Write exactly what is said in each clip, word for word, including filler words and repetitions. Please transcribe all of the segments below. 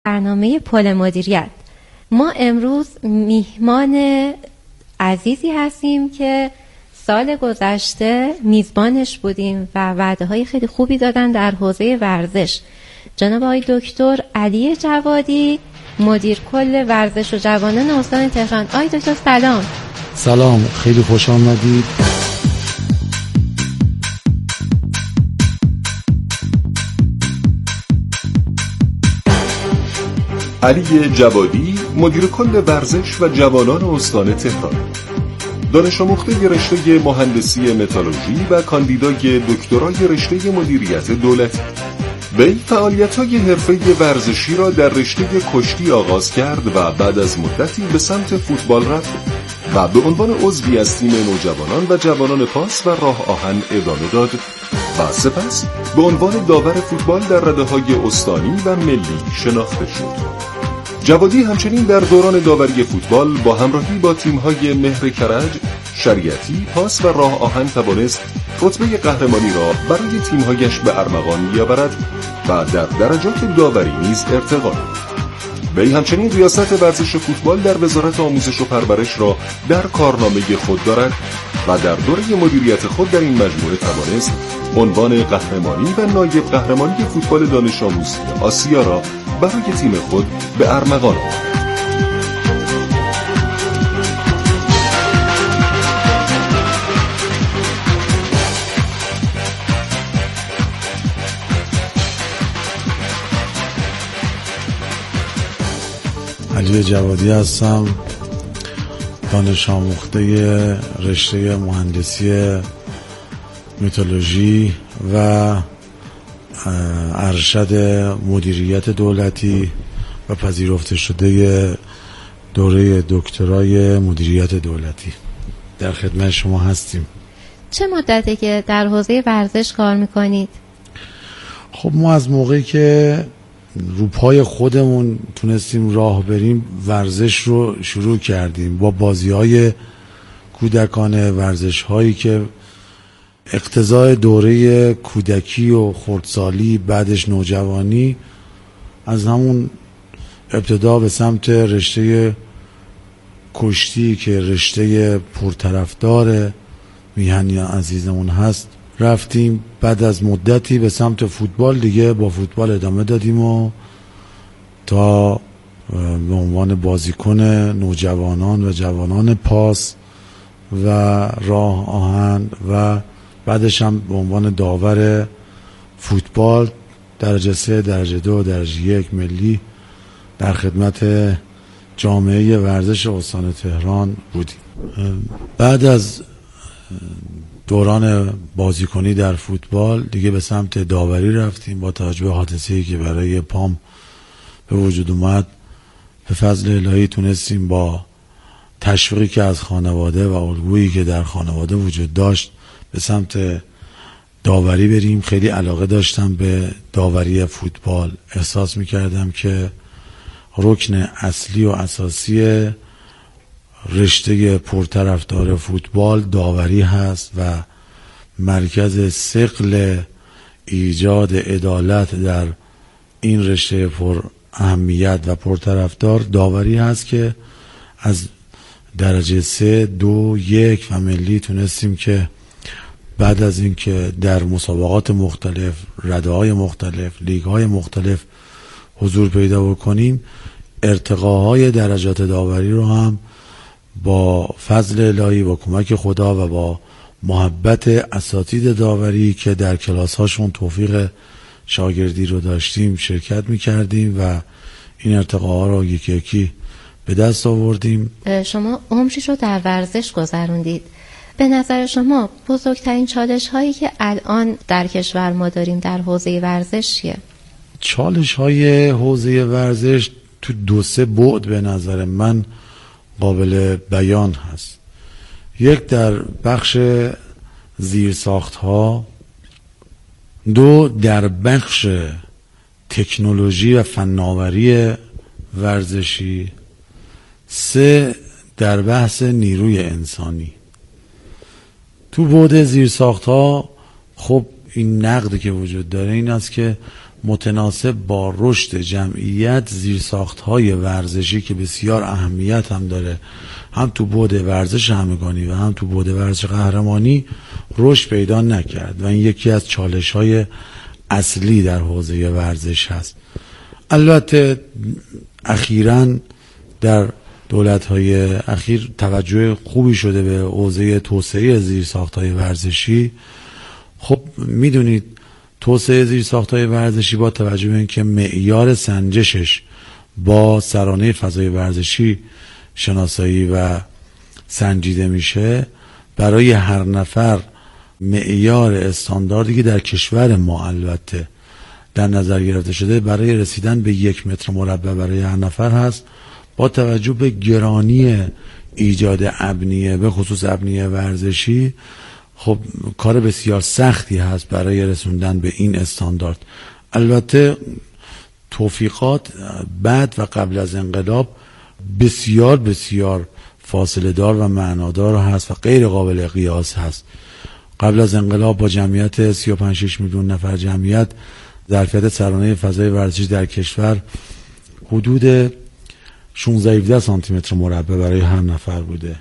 برنامه پل مدیریت. ما امروز میهمان عزیزی هستیم که سال گذشته میزبانش بودیم و وعده های خیلی خوبی دادن در حوزه ورزش. جناب آقای دکتر علی جوادی، مدیر کل ورزش و جوانان استان تهران. آقای دکتر سلام. سلام، خیلی خوش آمدید. علی جوادی، مدیر کل ورزش و جوانان استان تهران، دانش آموخته رشته مهندسی متالورژی و کاندیدای دکترای رشته مدیریت دولتی. وی فعالیت‌های حرفه‌ای ورزشی را در رشته کشتی آغاز کرد و بعد از مدتی به سمت فوتبال رفت و به عنوان عضوی از تیم نوجوانان و جوانان پاس و راه آهن ادامه داد و سپس به عنوان داور فوتبال در رده‌های استانی و ملی شناخته شد. جوادی همچنین در دوران داوری فوتبال با همراهی با تیم‌های مهر کرج، شریعتی، پاس و راه آهن توانست رتبه قهرمانی را برای تیم‌هایش به ارمغان بیاورد و در درجات داوری نیز ارتقا یافت. وی همچنین ریاست ورزش فوتبال در وزارت آموزش و پرورش را در کارنامه خود دارد و در دوره مدیریت خود در این مجموعه توانست عنوان قهرمانی و نایب قهرمانی فوتبال دانش آموزی آسیا را برای تیم خود به ارمغان آورد. علی جوادی هستم، دانش آموخته رشته مهندسی متالورژی و ارشد مدیریت دولتی و پذیرفته شده دوره دکترای مدیریت دولتی. در خدمت شما هستیم. چه مدته که در حوزه ورزش کار میکنید؟ خب ما از موقعی که رو پای خودمون تونستیم راه بریم ورزش رو شروع کردیم با بازی‌های کودکانه، ورزش‌هایی که اقتضای دوره کودکی و خردسالی بعدش نوجوانی. از همون ابتدا به سمت رشته کشتی که رشته پرطرفدار میهنی عزیزمون هست رفتیم. بعد از مدتی به سمت فوتبال دیگه با فوتبال ادامه دادیم و تا به عنوان بازیکن نوجوانان و جوانان پاس و راه آهن و بعدش هم به عنوان داور فوتبال درجه سه، درجه دو، درجه یک ملی در خدمت جامعه ورزش استان تهران بودیم. بعد از دوران بازیکنی در فوتبال دیگه به سمت داوری رفتیم. با توجه به حادثه‌ای که برای پام به وجود اومد، به فضل الهی تونستیم با تشویقی که از خانواده و الگویی که در خانواده وجود داشت به سمت داوری بریم. خیلی علاقه داشتم به داوری فوتبال. احساس میکردم که رکن اصلی و اساسی رشته پرطرفدار فوتبال داوری هست و مرکز ثقل ایجاد عدالت در این رشته پر اهمیت و پرطرفدار داوری هست که از درجه سه، دو، یک و ملی تونستیم که بعد از اینکه در مسابقات مختلف، رده‌های مختلف، لیگ‌های مختلف حضور پیدا بکنیم، ارتقاهای درجات داوری رو هم با فضل الهی، با کمک خدا و با محبت اساتید داوری که در کلاس هاشون توفیق شاگردی رو داشتیم شرکت میکردیم و این ارتقاها رو یکی یکی به دست آوردیم. شما عمری رو در ورزش گذروندید. به نظر شما بزرگترین چالش هایی که الان در کشور ما داریم در حوزه ورزش چیه؟ چالش های حوزه ورزش تو دو سه بعد به نظر من قابل بیان هست. یک در بخش زیرساخت ها، دو در بخش تکنولوژی و فناوری ورزشی، سه در بحث نیروی انسانی. تو بعد زیرساخت ها خب این نقدی که وجود داره این است که متناسب با رشد جمعیت زیرساخت‌های ورزشی که بسیار اهمیت هم داره، هم تو بعد ورزش همگانی و هم تو بعد ورزش قهرمانی رشد پیدا نکرد و این یکی از چالش‌های اصلی در حوزه ورزش هست. البته اخیراً در دولت‌های اخیر توجه خوبی شده به حوزه توسعه زیرساخت‌های ورزشی. خب میدونید توسعه زیرساخت‌های ورزشی با توجه به اینکه معیار سنجشش با سرانه فضای ورزشی شناسایی و سنجیده میشه، برای هر نفر معیار استانداردی که در کشور ما البته در نظر گرفته شده برای رسیدن به یک متر مربع برای هر نفر هست. با توجه به گرانی ایجاد ابنیه به خصوص ابنیه ورزشی، خب کار بسیار سختی هست برای رسوندن به این استاندارد. البته توفیقات بعد و قبل از انقلاب بسیار بسیار فاصله دار و معنادار هست و غیر قابل قیاس هست. قبل از انقلاب با جمعیت سی و پنج شش میلیون نفر جمعیت، ظرفیت سرانه فضای ورزشی در کشور حدود شانزده هفده سانتی متر مربع برای هر نفر بوده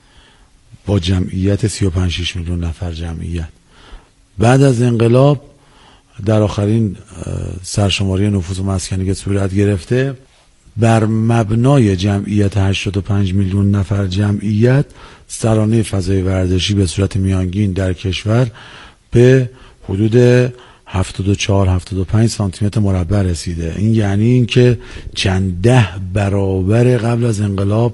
با جمعیت سی و پنج شش میلیون نفر جمعیت. بعد از انقلاب در آخرین سرشماری نفوس و مسکنی که صورت گرفته، بر مبنای جمعیت هشتاد و پنج میلیون نفر جمعیت، سرانه فضای ورزشی به صورت میانگین در کشور به حدود هفتاد و چهار هفتاد و پنج سانتی متر مربع رسیده. این یعنی اینکه چند ده برابر قبل از انقلاب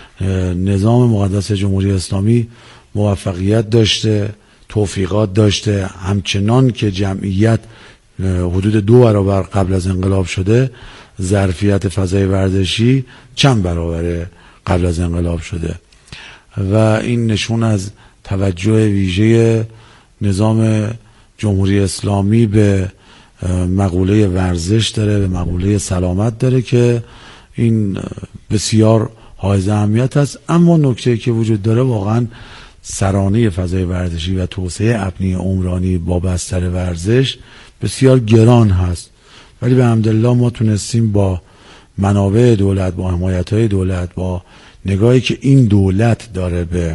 نظام مقدس جمهوری اسلامی موفقیت داشته، توفیقات داشته. همچنان که جمعیت حدود دو برابر قبل از انقلاب شده، ظرفیت فضای ورزشی چند برابر قبل از انقلاب شده و این نشون از توجه ویژه نظام جمهوری اسلامی به مقوله ورزش داره، به مقوله سلامت داره که این بسیار حائز اهمیت است. اما نکته‌ای که وجود داره واقعا سرانه فضای ورزشی و توسعه ابنی عمرانی با بستر ورزش بسیار گران هست، ولی به حمدالله ما تونستیم با منابع دولت، با حمایت‌های دولت، با نگاهی که این دولت داره به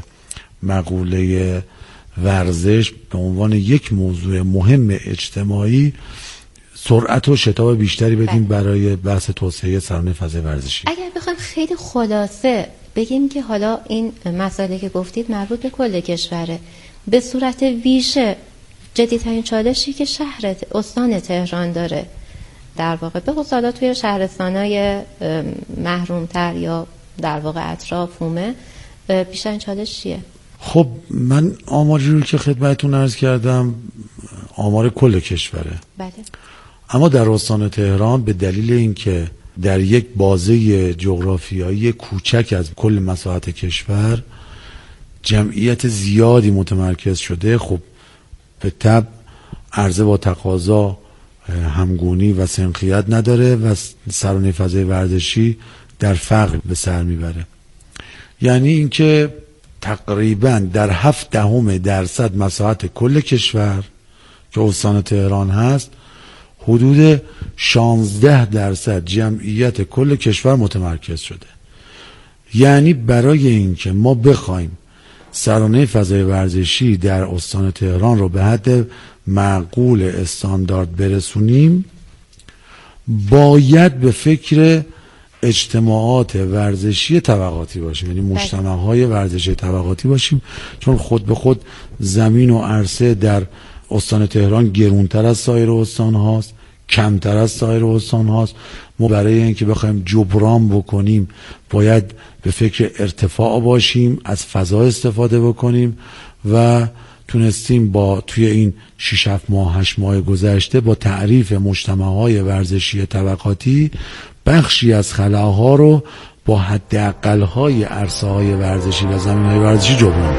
مقوله ورزش به عنوان یک موضوع مهم اجتماعی، سرعت و شتاب بیشتری بدیم برای بحث توسعه سرانه فضای ورزشی. اگر بخوایم خیلی خلاصه بگیم که حالا این مسئله که گفتید مربوط به کل کشوره، به صورت ویژه جدیدترین چالشی که شهر استان تهران داره در واقع به خصوص حالا توی شهرستان‌های محرومتر یا در واقع اطراف اومه، بیشترین چالش چیه؟ خب من آماری رو که خدمتتون عرض کردم آمار کل کشوره. بله. اما در استان تهران به دلیل اینکه در یک بازه جغرافیایی کوچک از کل مساحت کشور جمعیت زیادی متمرکز شده، خب به طبع عرضه با تقاضا همگونی و سنخیت نداره و سرانه فضای ورزشی در فقر به سر میبره. یعنی اینکه تقریبا در هفت دهم درصد مساحت کل کشور که استان تهران هست، حدود شانزده درصد جمعیت کل کشور متمرکز شده. یعنی برای اینکه ما بخوایم سرانه فضای ورزشی در استان تهران رو به حد معقول استاندارد برسونیم، باید به فکر اجتماعات ورزشی طبقاتی باشیم، یعنی مجتمع‌های ورزشی طبقاتی باشیم، چون خود به خود زمین و عرصه در استان تهران گرونتر از سایر استان هاست، کمتر از سایر استان هاست. ما برای اینکه بخوایم جبران بکنیم باید به فکر ارتفاع باشیم، از فضا استفاده بکنیم و تونستیم با توی این شش هفت ماه هشت ماه گذشته با تعریف مجتمع‌های ورزشی طبقاتی بخشی از خلاها رو با حداقل‌های عرصه‌های ورزشی و زمین‌های ورزشی جبران.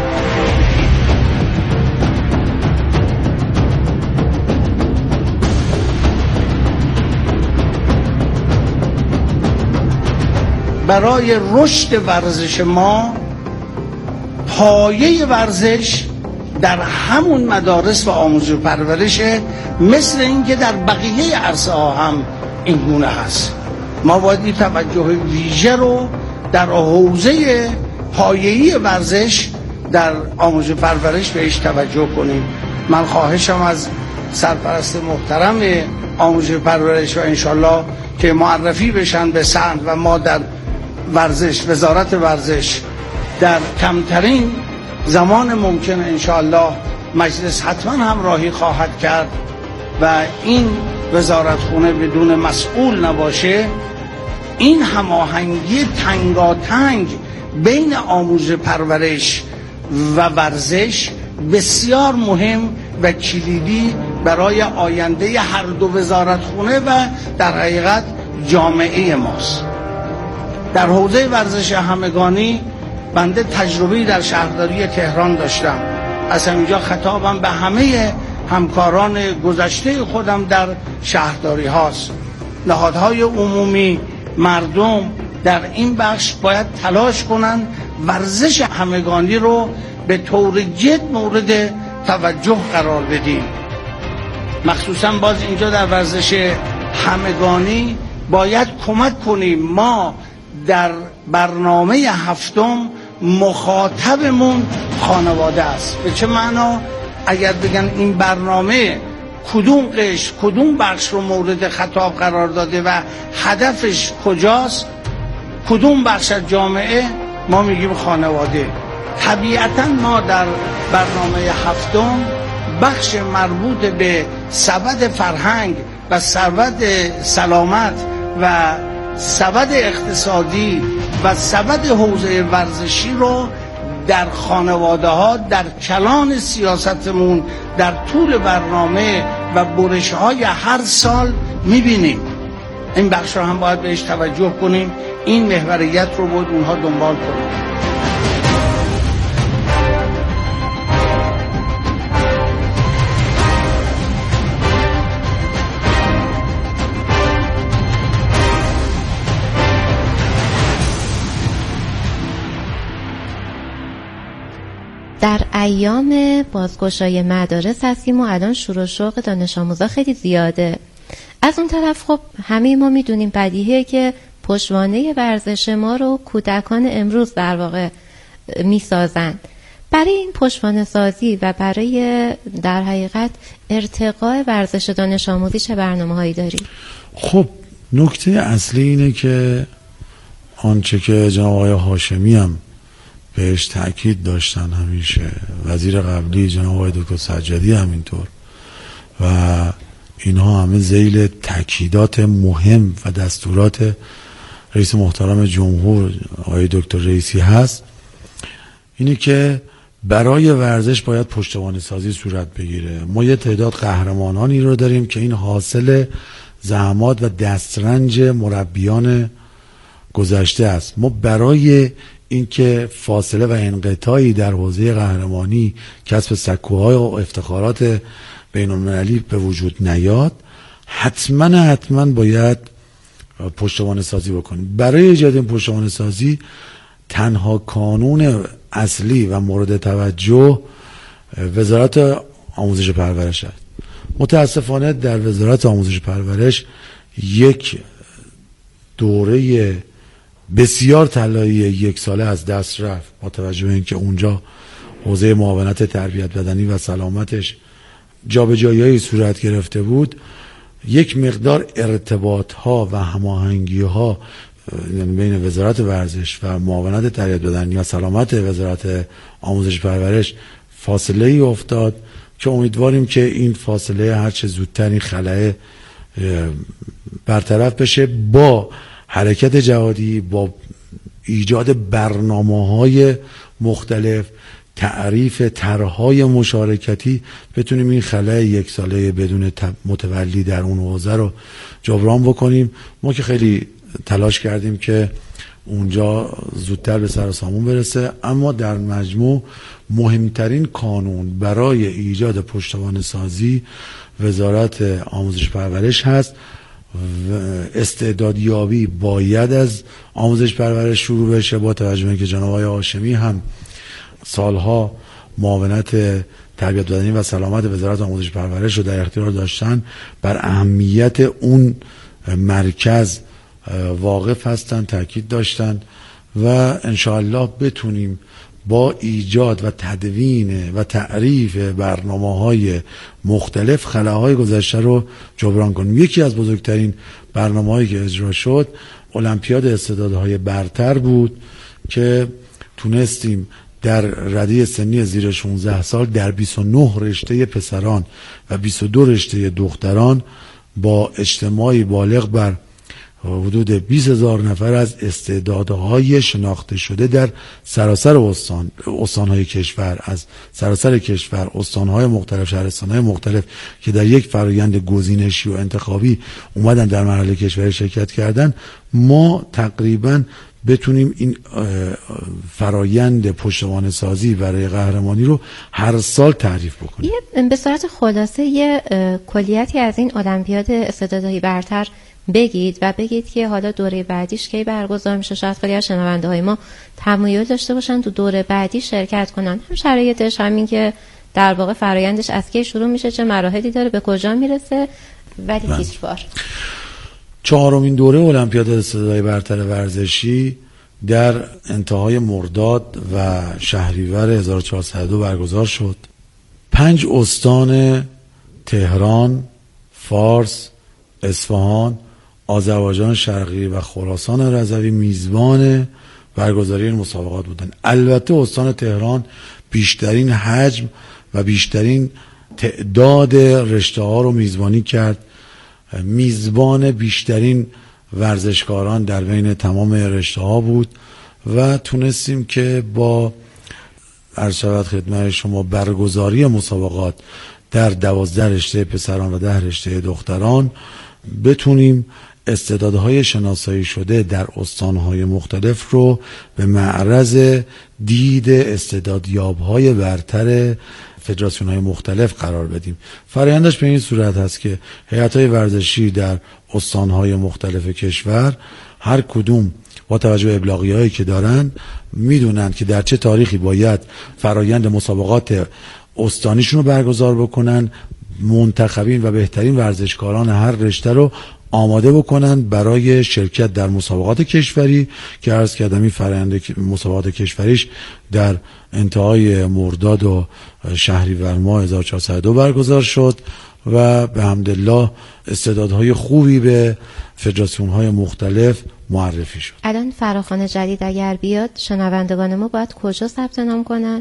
برای رشد ورزش ما پایه ورزش در همون مدارس و آموزش و پرورشه، مثل اینکه در بقیه عرصه ها هم این گونه هست. ما باید توجه ویژه رو در حوزه پایه‌ای ورزش در آموزش و پرورش بهش توجه کنیم. من خواهشم از سرپرست محترم آموزش و پرورش و انشالله که معرفی بشن به سند و ما در ورزش، وزارت ورزش در کمترین زمان ممکن انشالله مجلس حتما همراهی خواهد کرد و این وزارتخونه بدون مسئول نباشه. این هماهنگی تنگاتنگ بین آموزش پرورش و ورزش بسیار مهم و کلیدی برای آینده هر دو وزارتخونه و در حقیقت جامعه ماست. در حوزه ورزش همگانی بنده تجربه‌ای در شهرداری تهران داشتم. از همینجا خطابم به همه همکاران گذشته خودم در شهرداری هاست. نهادهای عمومی، مردم در این بخش باید تلاش کنند ورزش همگانی رو به طور جد مورد توجه قرار بدیم. مخصوصا باز اینجا در ورزش همگانی باید کمک کنیم. ما در برنامه هفتم مخاطبمون خانواده است. به چه معنا؟ اگر بگن این برنامه کدوم قشر کدوم بخش رو مورد خطاب قرار داده و هدفش کجاست، کدوم بخش از جامعه، ما میگیم خانواده. طبیعتا ما در برنامه هفتم بخش مربوط به سبد فرهنگ و سبد سلامت و سبد اقتصادی و سبد حوزه ورزشی رو در خانواده ها در کلان سیاستمون در طول برنامه و برش های هر سال میبینیم. این بخش رو هم باید بهش توجه کنیم. این محوریت رو باید اونها دنبال کنیم. در ایام بازگشای مدارس هستیم و الان شور و شوق دانش آموزا خیلی زیاده. از اون طرف خب همه ما میدونیم بدیهیه که پشتوانه ورزش ما رو کودکان امروز در واقع میسازن. برای این پشتوانه سازی و برای در حقیقت ارتقاء ورزش دانش آموزی چه برنامه هایی داری؟ خب نکته اصلی اینه که آنچه که جناب آقای هاشمی هم بهش تأکید داشتن همیشه، وزیر قبلی جناب آقای دکتر سجادی همینطور، و اینها همه ذیل تأکیدات مهم و دستورات رئیس محترم جمهور آقای دکتر رئیسی هست، اینه که برای ورزش باید پشتوانه سازی صورت بگیره. ما یه تعداد قهرمانانی رو داریم که این حاصل زحمات و دسترنج مربیان گذشته است. ما برای اینکه فاصله و انقطاعی در حوزه قهرمانی، کسب سکوهای و افتخارات بین المللی به وجود نیاد، حتما حتما باید پشتوانه سازی بکنیم. برای ایجاد این پشتوانه سازی تنها کانون اصلی و مورد توجه وزارت آموزش پرورش است. متاسفانه در وزارت آموزش پرورش یک دوره بسیار طلایی یک ساله از دست رفت، با توجه به اینکه اونجا حوزه معاونت تربیت بدنی و سلامتش جابجایی‌های صورت گرفته بود. یک مقدار ارتباط ها و هماهنگی ها بین وزارت ورزش و معاونت تربیت بدنی و سلامت وزارت آموزش پرورش فاصله ای افتاد که امیدواریم که این فاصله هرچه زودتر این خلأ برطرف بشه با حرکت جهادی، با ایجاد برنامه‌های مختلف، تعریف طرح‌های مشارکتی، بتونیم این خلأ یک ساله بدون متولی در اون حوزه رو جبران بکنیم. ما که خیلی تلاش کردیم که اونجا زودتر به سر و سامون برسه، اما در مجموع مهمترین کانون برای ایجاد پشتوانه سازی وزارت آموزش پرورش هست. استعدادیابی باید از آموزش پرورش شروع بشه، با توجه به اینکه جناب آقای هاشمی هم سالها معاونت تربیت بدنی و سلامت وزارت آموزش پرورش رو در اختیار داشتن بر اهمیت اون مرکز واقف هستن، تاکید داشتن و انشاءالله بتونیم با ایجاد و تدوین و تعریف برنامه‌های مختلف خلاهای گذشته رو جبران کنیم. یکی از بزرگترین برنامه‌هایی که اجرا شد المپیاد استعدادهای برتر بود که تونستیم در رده سنی زیر شانزده سال در بیست و نه رشته پسران و بیست و دو رشته دختران با اجتماعی بالغ بر حدود بیست هزار نفر از استعدادهای شناخته شده در سراسر استان استانهای کشور، از سراسر کشور، استانهای مختلف، شهرستانهای مختلف که در یک فرایند گزینشی و انتخابی اومدن در مرحله کشوری شرکت کردن، ما تقریباً بتونیم این فرایند پشتوانه سازی برای قهرمانی رو هر سال تعریف بکنیم. به صورت خلاصه یه کلیتی از این المپیاد استعدادهای برتر بگید و بگید که حالا دوره بعدیش کی برگزار میشه. شاید خیلی از شنونده های ما تمایل داشته باشن تو دوره بعدی شرکت کنن، هم شرایطش همین که در واقع فرایندش از کی شروع میشه، چه مراحلی داره، به کجا میرسه. ولی هیچ بار چهارمین دوره المپیاد استعدادهای برتر ورزشی در انتهای مرداد و شهریور هزار و چهارصد و دو برگزار شد. پنج استان تهران، فارس، اصفهان، آذربایجان شرقی و خراسان رضوی میزبان برگزاری این مسابقات بودند. البته استان تهران بیشترین حجم و بیشترین تعداد رشته ها رو میزبانی کرد، میزبان بیشترین ورزشکاران در بین تمام رشته ها بود و تونستیم که با عرض شود خدمت شما برگزاری مسابقات در دوازده رشته پسران و ده رشته دختران بتونیم استعدادهای شناسایی شده در استانهای مختلف رو به معرض دید استعدادیاب‌های برتر فدراسیون‌های مختلف قرار بدیم. فرآیندش به این صورت هست که هیئت‌های ورزشی در استانهای مختلف کشور هر کدوم با توجه به ابلاغیه‌هایی که دارن میدونن که در چه تاریخی باید فرآیند مسابقات استانیشون رو برگزار بکنن، منتخبین و بهترین ورزشکاران هر رشته رو آماده بکنن برای شرکت در مسابقات کشوری که عرض کردم این فرآیند مسابقات کشوریش در انتهای مرداد و شهریور ماه هزار و چهارصد و دو برگزار شد و به حمدالله استعدادهای خوبی به فدراسیون‌های مختلف معرفی شد. الان فراخوان جدید اگر بیاد شنوندگان ما باید کجا ثبت نام کنن؟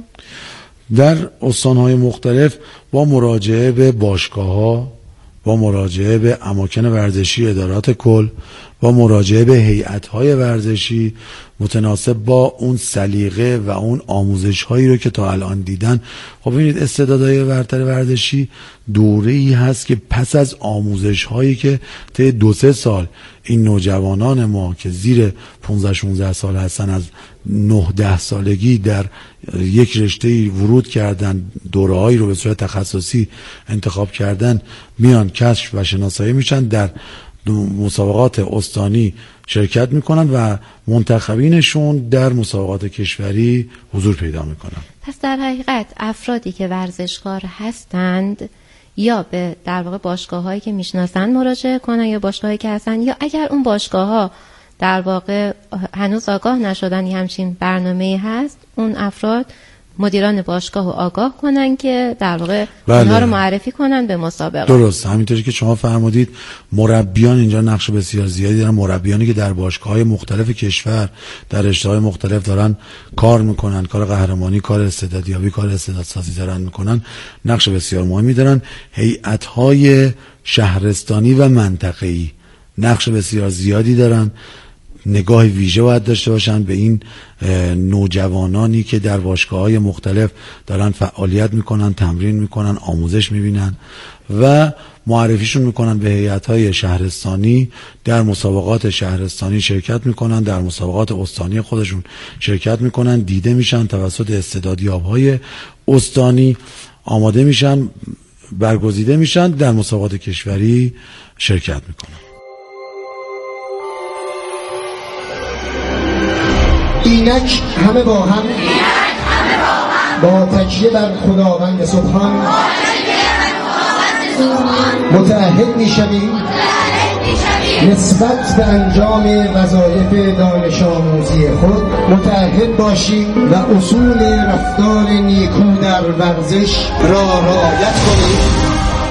در استان‌های مختلف با مراجعه به باشگاه‌ها، با مراجعه به اماکن ورزشی ادارات کل، با مراجعه به هیئت‌های ورزشی متناسب با اون سلیقه و اون آموزش‌هایی رو که تا الان دیدن. خب ببینید استعدادهای برتر ورزشی دوره‌ای هست که پس از آموزش‌هایی که طی دو سه سال این نوجوانان ما که زیر پانزده شانزده سال هستن از نه ده سالگی در یک رشته‌ای ورود کردن، دوره‌هایی رو به صورت تخصصی انتخاب کردن، میان کشف و شناسایی میشن، در مسابقات استانی شرکت میکنن و منتخبینشون در مسابقات کشوری حضور پیدا میکنن. پس در حقیقت افرادی که ورزشکار هستند یا به در واقع باشگاه‌هایی که میشناسن مراجعه کنن یا باشگاهایی که هستن، یا اگر اون باشگاه‌ها در واقع هنوز آگاه نشدن همچین برنامه‌ای هست، اون افراد مدیران باشگاه رو آگاه کنن که در واقع بله. اونها رو معرفی کنن به مسابقه. درست، همینطوری که شما فرمودید مربیان اینجا نقش بسیار زیادی دارن. مربیانی که در باشگاه‌های مختلف کشور در رشته‌های مختلف دارن کار میکنن، کار قهرمانی، کار استعدادیابی، کار استعدادسازی دارن میکنن، نقش بسیار مهمی دارن. هیئت‌های شهرستانی و منطقه‌ای نقش بسیار زیادی دارن. نگاه ویژه باید داشته باشن به این نوجوانانی که در باشگاه‌های مختلف دارن فعالیت میکنن، تمرین میکنن، آموزش میبینن و معرفیشون میکنن به هیئت‌های شهرستانی، در مسابقات شهرستانی شرکت میکنن، در مسابقات استانی خودشون شرکت میکنن، دیده میشن توسط استعدادیاب‌های استانی، آماده میشن، برگزیده میشن، در مسابقات کشوری شرکت میکنن. اینک همه با هم، اینک همه با هم با تکیه بر خداوند سبحان متعهد می‌شویم نسبت به انجام وظایف دانش آموزی خود متعهد باشیم و اصول رفتار نیکو در ورزش را رعایت کنیم.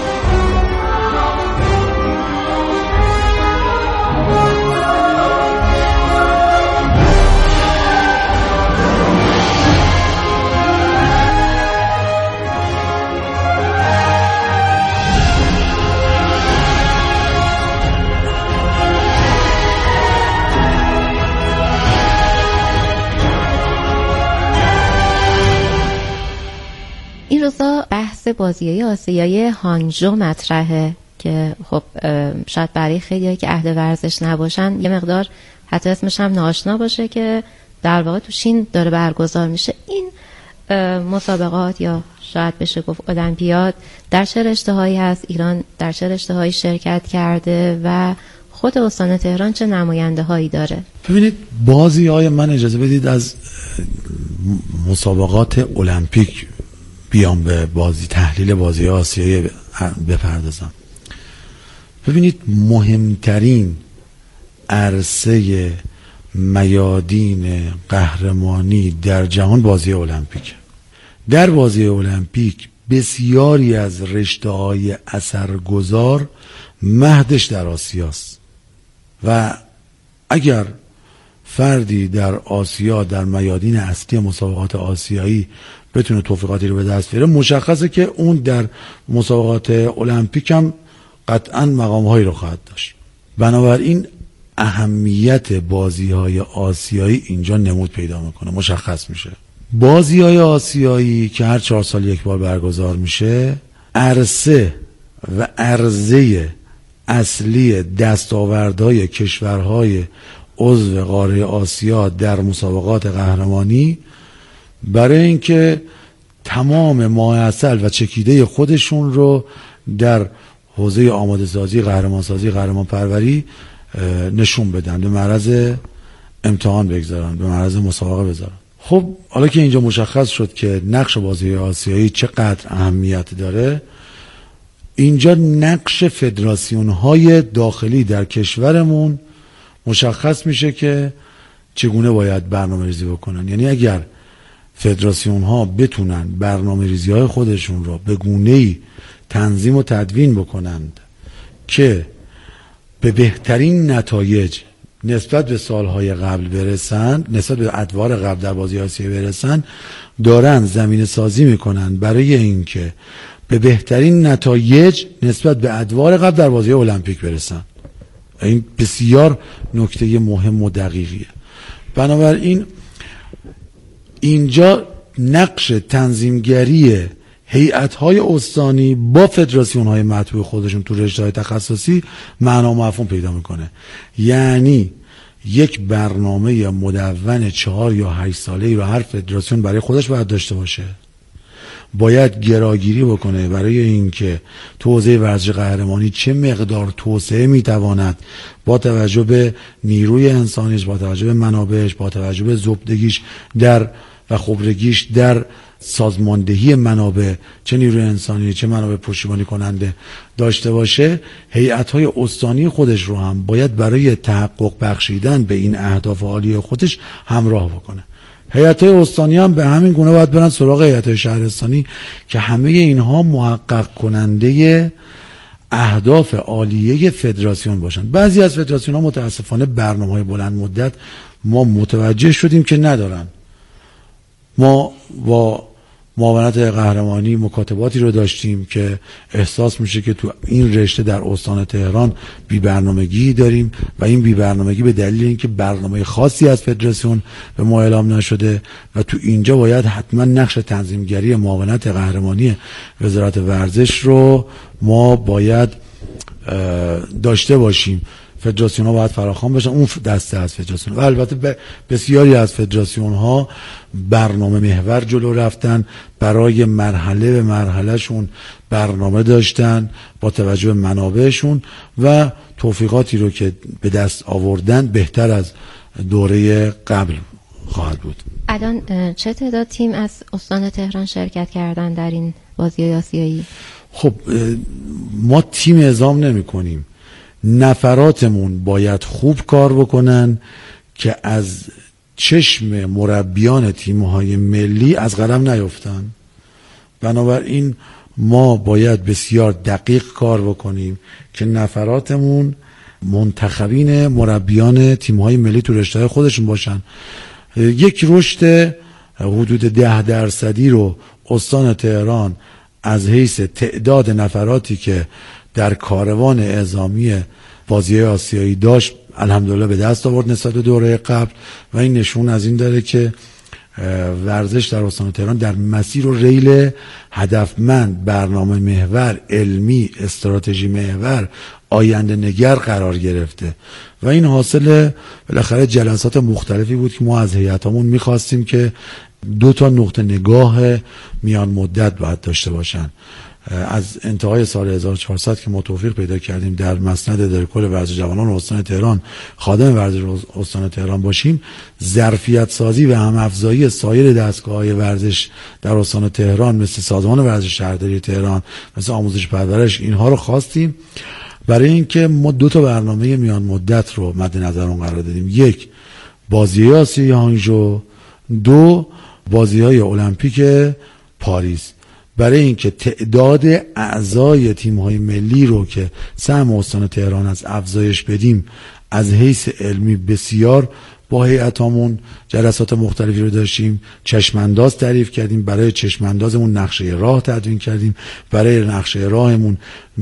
این روزا بحث بازی‌های آسیایی هانجو مطرحه که خب شاید برای خیلی‌ها که اهل ورزش نباشن یه مقدار حتی اسمش هم ناآشنا باشه که در واقع تو چین داره برگزار میشه. این مسابقات یا شاید بشه گفت المپیاد در چه رشته‌هایی هست؟ ایران در چه رشته‌هایی شرکت کرده و خود استان تهران چه نماینده‌هایی داره؟ ببینید بازی‌های من اجازه بدید از مسابقات المپیک بیام به بازی تحلیل بازی آسیایی بپردازم. ببینید مهمترین عرصه میادین قهرمانی در جهان بازی المپیک. در بازی المپیک بسیاری از رشته‌های اثرگذار مهدش در آسیاست و اگر فردی در آسیا در میادین اصلی مسابقات آسیایی بتونه توفیقاتی رو به دست بیاره مشخصه که اون در مسابقات المپیک هم قطعا مقام‌هایی رو خواهد داشت. بنابراین اهمیت بازی‌های آسیایی اینجا نمود پیدا میکنه، مشخص میشه. بازی‌های آسیایی که هر چهار سال یک بار برگزار میشه عرصه و عرضه اصلی دستاوردهای کشورهای عضو قاره آسیا در مسابقات قهرمانی برای اینکه تمام ماه عسل و چکیده خودشون رو در حوزه آماده سازی، قهرمان سازی، قهرمان پروری نشون بدن، به معرض امتحان بگذارن، به معرض مسابقه بذارن. خب حالا که اینجا مشخص شد که نقش بازی آسیایی چقدر اهمیت داره، اینجا نقش فدراسیون های داخلی در کشورمون مشخص میشه که چگونه باید برنامه ریزی بکنن. یعنی اگر فدراسیون ها بتونن برنامه ریزی های خودشون رو به گونه‌ای تنظیم و تدوین بکنند که به بهترین نتایج نسبت به سالهای قبل برسند، نسبت به ادوار قبل در بازی آسیایی برسند، دارن زمینه سازی میکنن برای اینکه به بهترین نتایج نسبت به ادوار قبل در بازی المپیک برسن. این بسیار نکته مهم و دقیقیه. بنابراین اینجا نقش تنظیمگری هیئت‌های استانی با فدراسیون‌های مطبوع خودشون تو رشته‌های تخصصی معنا و مفهوم پیدا میکنه. یعنی یک برنامه مدون چهار یا هشت ساله‌ای رو هر فدراسیون برای خودش باید داشته باشه. باید گراگیری بکنه برای اینکه تو حوزه ورزش قهرمانی چه مقدار توسعه میتواند با توجه به نیروی انسانیش، با توجه به منابعش، با توجه به زبدگیش در و خبرگیش در سازماندهی منابع، چه نیروی انسانی چه منابع پشتیبانی کننده داشته باشه. هیئت‌های استانی خودش رو هم باید برای تحقق بخشیدن به این اهداف عالی خودش همراه بکنه. هیئت‌های استانی هم به همین گونه باید برن سراغ هیئت‌های شهرستانی که همه اینها محقق کننده اهداف عالیه فدراسیون باشن. بعضی از فدراسیون‌ها متاسفانه برنامه‌های بلند مدت ما متوجه شدیم که ندارن. ما با معاونت قهرمانی مکاتباتی رو داشتیم که احساس میشه که تو این رشته در استان تهران بی برنامگی داریم و این بی برنامگی به دلیل اینکه برنامه خاصی از فدراسیون به ما اعلام نشده و تو اینجا باید حتما نقش تنظیمگری معاونت قهرمانی وزارت ورزش رو ما باید داشته باشیم. فدراسیون ها باید فراخوان بشن، اون دسته از فدراسیون و البته بسیاری از فدراسیون ها برنامه محور جلو رفتن، برای مرحله به مرحله شون برنامه داشتن با توجه به منابعشون و توفیقاتی رو که به دست آوردن بهتر از دوره قبل خواهد بود. الان چه تعداد تیم از استان تهران شرکت کردن در این بازی آسیایی؟ خب ما تیم اعزام نمی کنیم، نفراتمون باید خوب کار بکنن که از چشم مربیان تیم‌های ملی از قلم نیفتن. بنابراین ما باید بسیار دقیق کار بکنیم که نفراتمون منتخبین مربیان تیم‌های ملی تو رشته‌های خودشون باشن. یک رشد حدود ده درصدی رو استان تهران از حیث تعداد نفراتی که در کاروان اعزامی بازی آسیایی داشت الحمدلله به دست آورد نسبت به دوره قبل و این نشون از این داره که ورزش در استان تهران در مسیر و ریل هدفمند، برنامه محور، علمی، استراتژی محور، آینده نگر قرار گرفته و این حاصل بالاخره جلسات مختلفی بود که ما از هیئتامون میخواستیم که دو تا نقطه نگاه میان مدت باید داشته باشن. از انتهای سال هزار و چهارصد که ما توفیق پیدا کردیم در مسند اداره کل ورزش جوانان استان تهران خادم ورزش استان تهران باشیم، ظرفیت سازی و هم افزایی سایر دستگاه‌های ورزش در استان تهران مثل سازمان ورزش شهرداری تهران، مثل آموزش پرورش، اینها رو خواستیم برای اینکه ما دو تا برنامه میان مدت رو مد نظرمون قرار دادیم. یک، بازی آسیایی هانژو، دو، بازی‌های المپیک پاریس، برای اینکه تعداد اعضای تیم‌های ملی رو که سهم استان تهران از افزایش بدیم. از حیث علمی بسیار با هیئتامون جلسات مختلفی رو داشتیم، چشمانداز تعریف کردیم، برای چشماندازمون نقشه راه تدوین کردیم، برای نقشه راهمون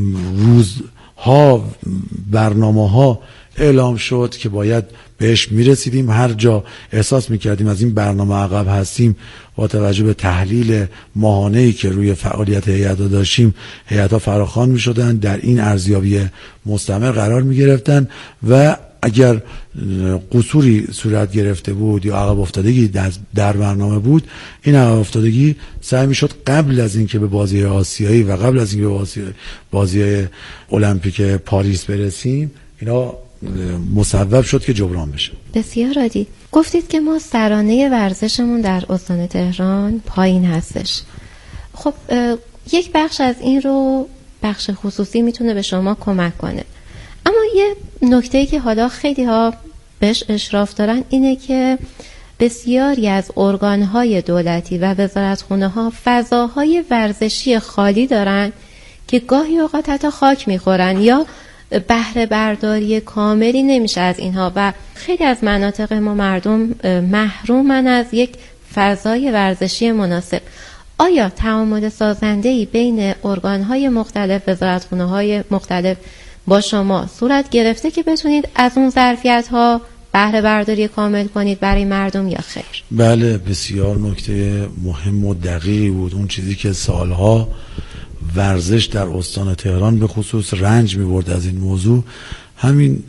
روزها برنامه‌ها اعلام شد که باید بهش میرسیدیم. هر جا احساس میکردیم از این برنامه عقب هستیم با توجه به تحلیل ماهانه‌ای که روی فعالیت هیئت داشتیم، هیئت‌ها فراخوان میشدن، در این ارزیابی مستمر قرار میگرفتن و اگر قصوری صورت گرفته بود یا عقب افتادگی در برنامه بود، این عقب افتادگی سعی میشد قبل از اینکه به بازی آسیایی و قبل از اینکه به بازی بازی المپیک پاریس برسیم اینا مسبب شد که جبران بشه. بسیار عالی. گفتید که ما سرانه ورزشمون در استان تهران پایین هستش. خب یک بخش از این رو بخش خصوصی میتونه به شما کمک کنه، اما یه نکته‌ای که حالا خیلی ها بهش اشراف دارن اینه که بسیاری از ارگان‌های دولتی و وزارتخونه‌ها فضاهای ورزشی خالی دارن که گاهی اوقات حتی خاک میخورن یا بهره برداری کاملی نمیشه از اینها و خیلی از مناطق ما مردم محرومن از یک فضای ورزشی مناسب. آیا تعامل سازنده‌ای بین ارگان‌های مختلف، وزارتخونه‌های مختلف با شما صورت گرفته که بتونید از اون ظرفیت‌ها بهره برداری کامل کنید برای مردم یا خیر؟ بله، بسیار نکته مهم و دقیقی بود. اون چیزی که سالها ورزش در استان تهران به خصوص رنج می برد از این موضوع، همین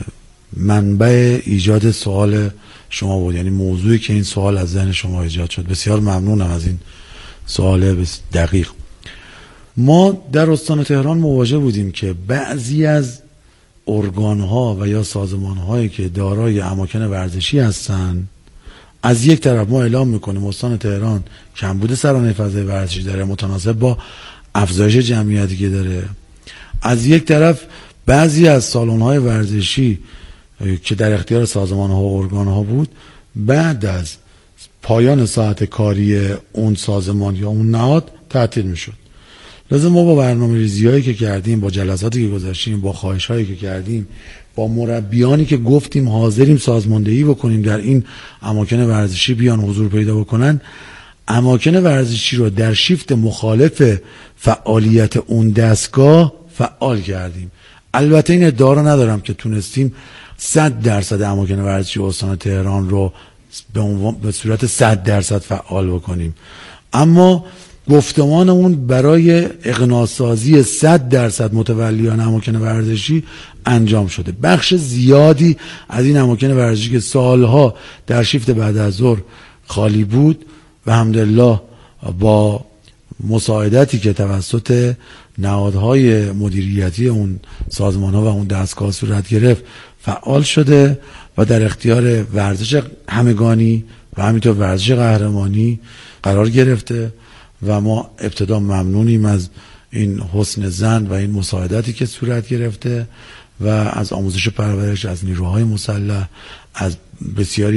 منبع ایجاد سوال شما بود، یعنی موضوعی که این سوال از ذهن شما ایجاد شد. بسیار ممنونم از این سوال دقیق. ما در استان تهران مواجه بودیم که بعضی از ارگان‌ها و یا سازمان‌هایی که دارای اماکن ورزشی هستن، از یک طرف ما اعلام میکنیم استان تهران کمبود سرانه فضای ورزشی داره متناسب با افزایش جمعیتی که داره، از یک طرف بعضی از سالن‌های ورزشی که در اختیار سازمان‌ها و ارگان‌ها بود بعد از پایان ساعت کاری اون سازمان یا اون نهاد تعطیل میشد. لازم ما با برنامه ریزی‌هایی که کردیم، با جلساتی که گذاشتیم، با خواهش‌هایی که کردیم، با مربیانی که گفتیم حاضریم سازماندهی بکنیم در این اماکن ورزشی بیان حضور پیدا بکنن، اماکن ورزشی رو در شیفت مخالف فعالیت اون دستگاه فعال کردیم. البته این ادعا رو ندارم که تونستیم صد درصد اماکن ورزشی استان تهران رو به عنوان به صورت صد درصد فعال بکنیم، اما گفتمانمون برای اقناع‌سازی صد درصد متولیان اماکن ورزشی انجام شده. بخش زیادی از این اماکن ورزشی که سالها در شیفت بعد از ظهر خالی بود و الحمدلله با مساعدتی که توسط نهادهای مدیریتی اون سازمان‌ها و اون دستگاه صورت گرفت فعال شده و در اختیار ورزش همگانی و همینطور ورزش قهرمانی قرار گرفته و ما ابتدا ممنونیم از این حسن ظن و این مساعدتی که صورت گرفته و از آموزش پرورش، از نیروهای مسلح، از بسیاری